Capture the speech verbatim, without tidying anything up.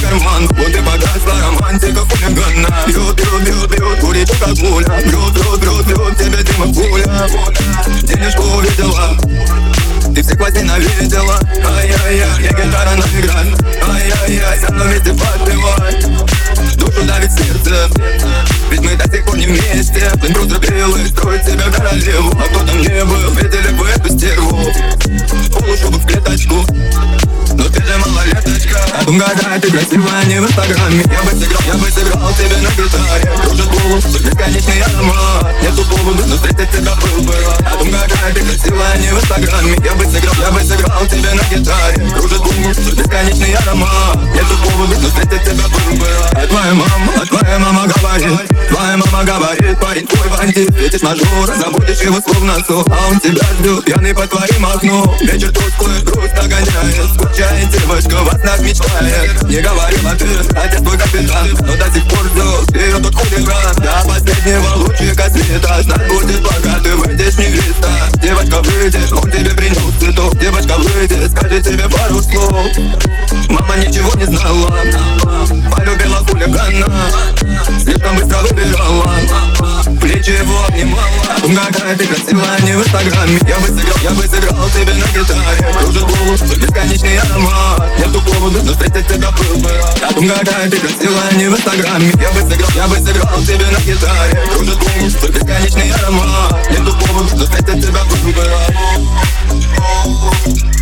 карман. Вот и погасла романтика хулигана. Бьют, бьют, бьют, бьют, курить как пуля. Бьют, бьют, бьют, бьют, тебе дыма пуля. Денежку увидела, ты всех вас ненавидела. Ай-яй-яй, я гитара наиграть. Ай-яй-яй, со мной вместе подпевать. Душу давит сердце, ведь мы до сих пор не вместе. План просто белый, строит себя королеву. А кто там не был, видели бы эту стерву. Полушубок в клеточку, но ты же малолеточка. А потом гадай, ты красивая не в инстаграме. Я бы сыграл, я бы сыграл тебе на гитаре. Кружит голову, бесконечный аромат. Нету повода, но встретить тебя был бы рад. А потом гадай, ты красивая не в инстаграме. Я бы сыграл, я бы сыграл тебе на гитаре. Кружит голову, бесконечный аромат. Нету повода, но встретить тебя был бы рад. А твоя мама, а твоя мама говорит, твоя мама говорит, парень твой бандит. Видишь мажора, забудешь его словно сон. А он тебя ждет, пьяный по твоим окну. Вечер тусклый, грусть догоняет. Скучает девочка, вас нас мечтает. Не говорила ты, отец твой капитан, но до сих пор ждет, ты ее тот хулиган. До последнего лучика света, знать будет, пока ты выйдешь невеста. Девочка выйдет, он тебе принес цветов. Девочка выйдет, скажет тебе пару слов. Мама ничего не знала, полюбила хулигана, слишком быстро выбирала, плечи его обнимала. Какая ты красивая не в инстаграме. Я бы сыграл, я бы сыграл тебе на гитаре. Кружит голову, бесконечный аромат. Нету повода, но встретить тебя был бы рад. Какая ты красивая не в инстаграме. Я бы сыграл, я бы сыграл тебе на гитаре. Кружит голову, бесконечный аромат. Нету повода, но встретить тебя был бы рад.